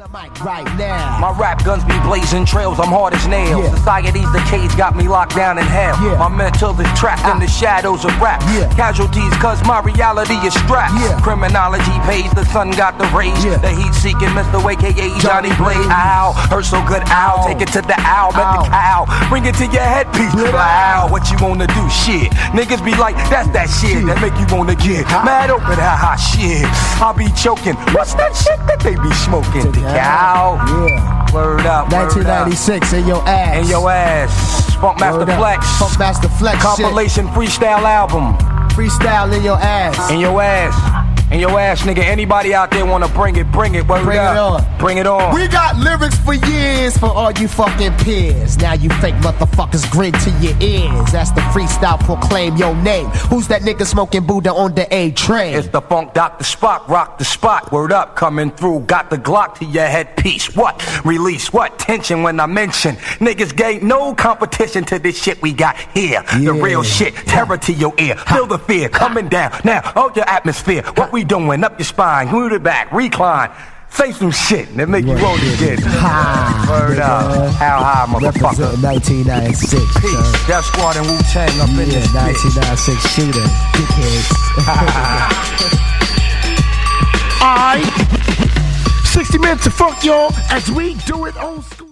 Right now. My rap guns be blazing trails, I'm hard as nails. Yeah. Society's the cage, got me locked down in hell. Yeah. My mental is trapped in the shadows of rap. Yeah. Casualties, cause my reality is strapped. Yeah. Criminology pays, the sun got the rays. Yeah. The heat seeking Mr. aka Johnny Blaze. Ow, hurt so good, ow. Take it to the owl, bet the cow. Bring it to your headpiece. Wow, what you wanna do? Shit. Niggas be like, that's that shit that make you wanna get mad open, haha, shit. I'll be choking. What's that shit that they be smoking? The cow. Yeah. Word up. 1996 in your ass. In your ass. Funk Master Flex. Funk Master Flex. Compilation freestyle album. Freestyle in your ass. In your ass. In your ass, nigga. Anybody out there wanna bring it, bring it. Word Bring up. it on. Bring it on. We got lyrics for years for all you fucking peers. Now you fake motherfuckers grin to your ears. That's the freestyle, proclaim your name. Who's that nigga smoking Buddha on the A train? It's the Funk Dr. Spock, rock the spot. Word up, coming through. Got the Glock to your headpiece. What? Release what? Tension when I mention. Niggas gave no competition to this shit we got here. The real shit. Terror to your ear. Feel the fear coming down. Now, hold your atmosphere. What we doing? Up your spine. Move it back. Recline. Say some shit that make you roll your shit. Word up. How high, motherfucker. Represent 1996. Peace. Death Squad and Wu-Tang up in this bitch. 1996 shooter. Dickheads. Alright. 60 minutes of funk, y'all, as we do it old school.